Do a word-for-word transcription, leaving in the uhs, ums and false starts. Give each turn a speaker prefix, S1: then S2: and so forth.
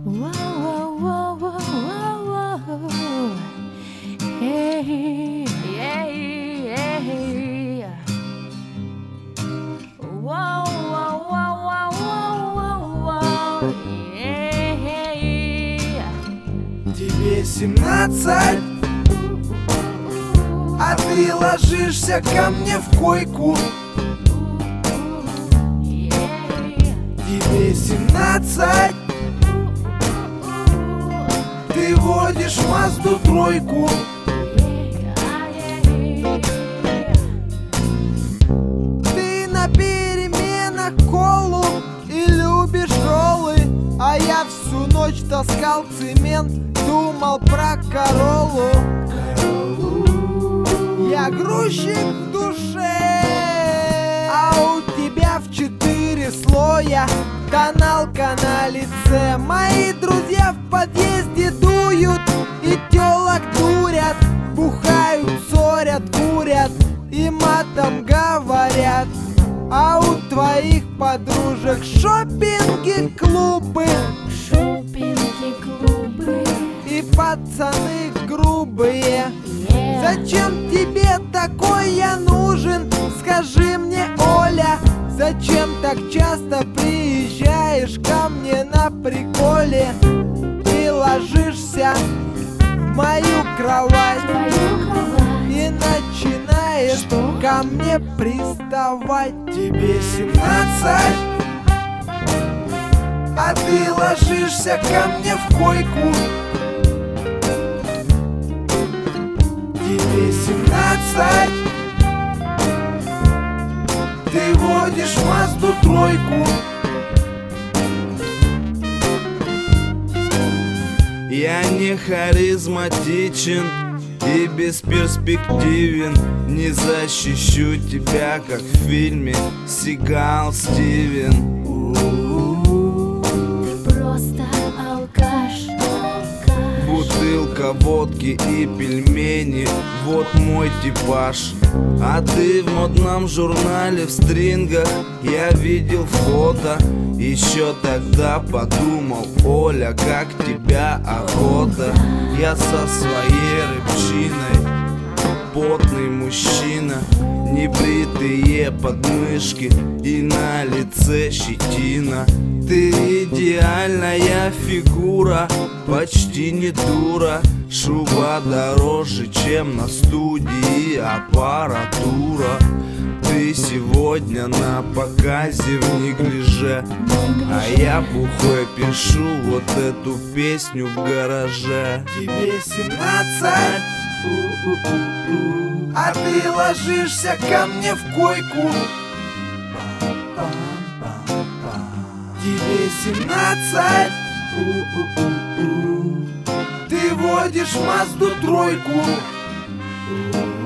S1: Тебе семнадцать, а ты ложишься ко мне в койку. Тебе семнадцать, ты водишь Мазду тройку. Ты на переменах колу и любишь роллы, а я всю ночь таскал цемент, думал про Короллу. Я грузчик в душе, а у тебя в четыре слоя тоналка на лице. Мои друзья в подъезде дуют и тёлок дурят, бухают, ссорят, курят и матом говорят. А у твоих подружек шопинги, клубы,
S2: шопинги, клубы
S1: и пацаны грубые.
S2: yeah.
S1: Зачем тебе такой я нужен? Скажи мне, Оля, зачем так часто приезжаешь ко мне на приколе и ложишься в мою кровать,
S2: Твою кровать.
S1: и начинаешь
S2: Что?
S1: ко мне приставать? Тебе семнадцать, а ты ложишься ко мне в койку. Тебе семнадцать, ты водишь Мазду тройку.
S3: Я не харизматичен и бесперспективен, не защищу тебя, как в фильме Сигал Стивен.
S2: Просто алкаш, алкаш.
S3: Бутылка водки и пельмени, вот мой типаж. А ты в модном журнале в стрингах, я видел фото. Еще тогда подумал, Оля, как тебя охота. Я со своей рыбчиной, потный мужчина, небритые подмышки и на лице щетина. Ты идеальная фигура, почти не дура. Шуба дороже, чем на студии аппаратура. Ты сегодня на показе в неглиже, а я бухой пишу вот эту песню в гараже.
S1: Тебе семнадцать, а ты ложишься ко мне в койку. Тебе семнадцать, ты водишь Мазду тройку.